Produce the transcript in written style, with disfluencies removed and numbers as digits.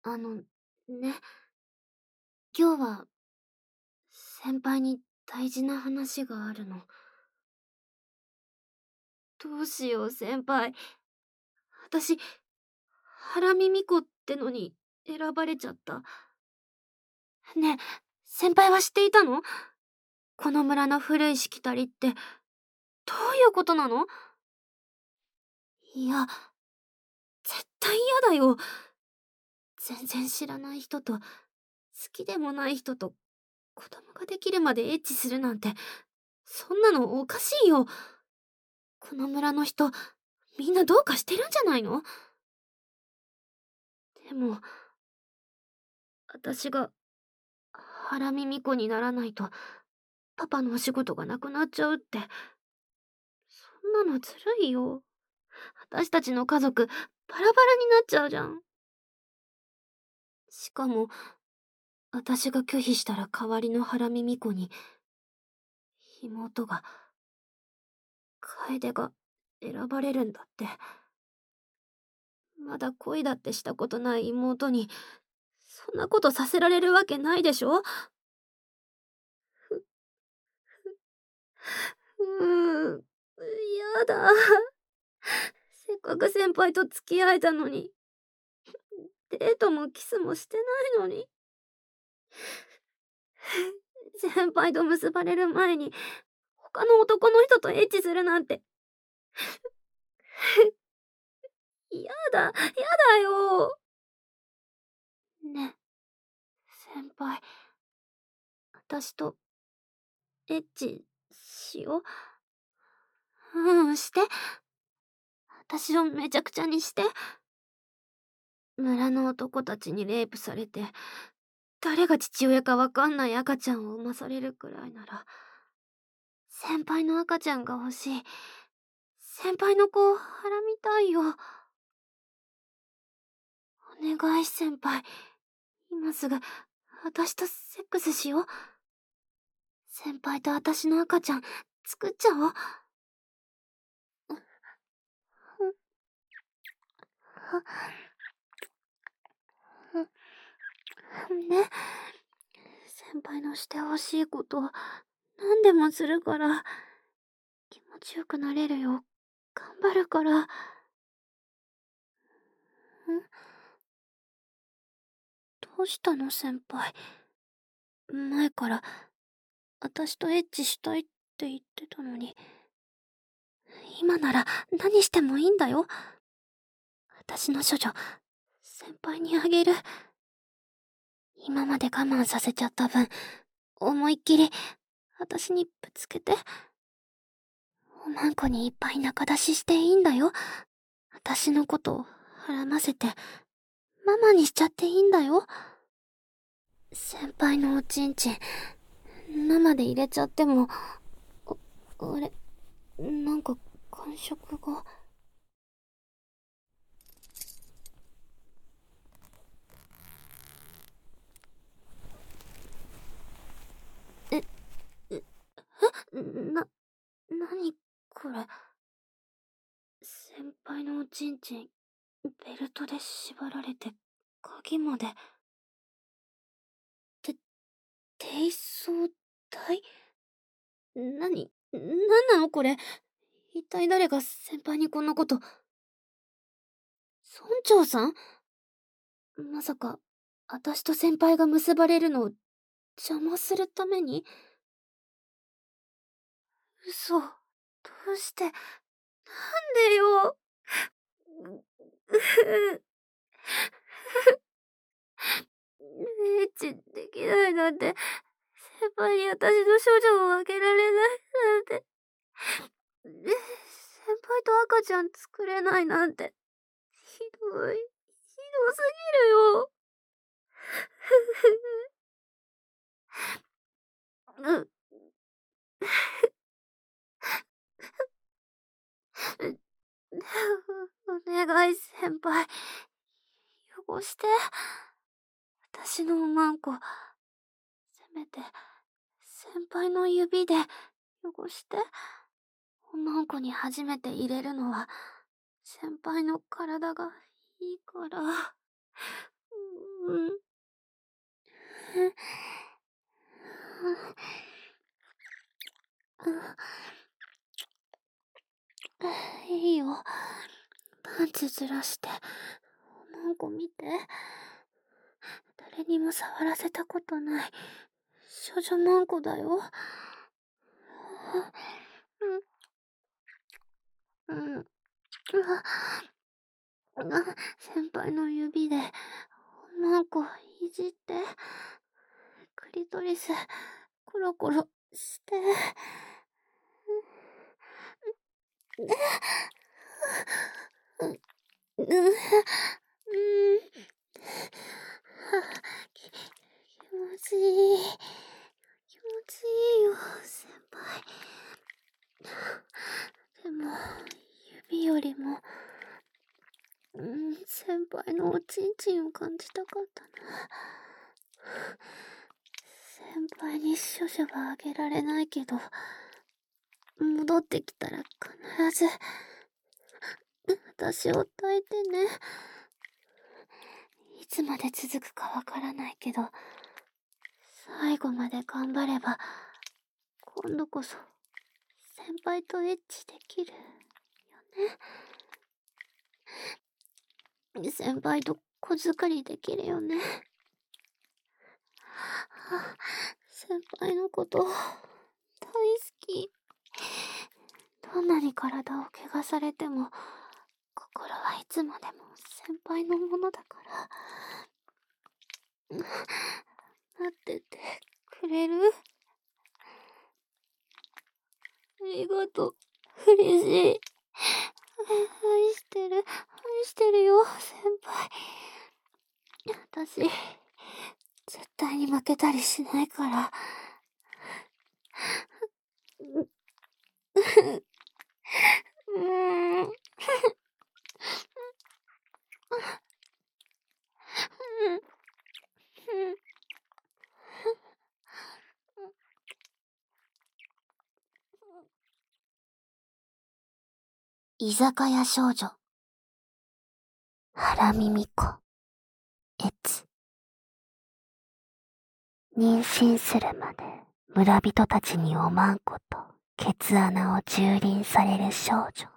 ね、今日は先輩に大事な話があるの。どうしよう、先輩。私、原ミ子ってのに選ばれちゃった。ねえ、先輩は知っていたの？この村の古いしきたりって、どういうことなの？いや、絶対嫌だよ。全然知らない人と、好きでもない人と、子供ができるまでエッチするなんて、そんなのおかしいよ。この村の人、みんなどうかしてるんじゃないの？でも、私が、原ミミ子にならないと、パパのお仕事がなくなっちゃうって、そんなのずるいよ。私たちの家族、バラバラになっちゃうじゃん。しかも、私が拒否したら代わりの原ミミ子に、妹が、楓が選ばれるんだって。まだ恋だってしたことない妹に、そんなことさせられるわけないでしょ？うーん、やだ。せっかく先輩と付き合えたのに、デートもキスもしてないのに。先輩と結ばれる前に、他の男の人とエッチするなんて。やだ、やだよ。ねえ、先輩、私とエッチしよう。して。私をめちゃくちゃにして。村の男たちにレイプされて、誰が父親かわかんない赤ちゃんを産まされるくらいなら、先輩の赤ちゃんが欲しい。先輩の子をはらみたいよ。お願い先輩。今すぐ、私とセックスしよう。先輩と私の赤ちゃん、作っちゃおう。ね。先輩のしてほしいこと、何でもするから、気持ちよくなれるよ。頑張るから。どうしたの先輩。前から、私とエッチしたいって言ってたのに。今なら何してもいいんだよ。私の処女、先輩にあげる。今まで我慢させちゃった分、思いっきり、私にぶつけて。おまんこにいっぱい仲出ししていいんだよ。私のことをはらませて、ママにしちゃっていいんだよ。先輩のおちんちん、生で入れちゃっても、あれ、なんか感触が。え、なにこれ。先輩のおちんちん、ベルトで縛られて、鍵まで。て、低層体？なんなのこれ。一体誰が先輩にこんなこと。村長さん？まさか、私と先輩が結ばれるのを邪魔するために？嘘。どうして、なんでよ。エッチできないなんて、先輩に私の処女をあげられないなんて、先輩と赤ちゃん作れないなんて、ひどい、ひどすぎるよ。う、お願い先輩、汚して。私のおまんこ、せめて、先輩の指で汚して。おまんこに初めて入れるのは、先輩の体がいいから。 つずらして、おまんこ見て。誰にも触らせたことない、少女まんこだよ。先輩の指で、おまんこいじって、クリトリス、コロコロして。気持ちいい。気持ちいいよ、先輩。でも、指よりも、先輩のおちんちんを感じたかったな。先輩にシュシュはあげられないけど、戻ってきたら必ず、私を抱いてね。いつまで続くかわからないけど、最後まで頑張れば、今度こそ、先輩とエッチできるよね。先輩と小遣いできるよね。先輩のこと大好き。どんなに体を怪我されても、心はいつまでも先輩のものだから。待っててくれる？ありがとう。嬉しい。愛してるよ、先輩。私、絶対に負けたりしないから。居酒屋少女原美美子エツ。妊娠するまで村人たちにおまんことケツ穴を蹂躙される少女。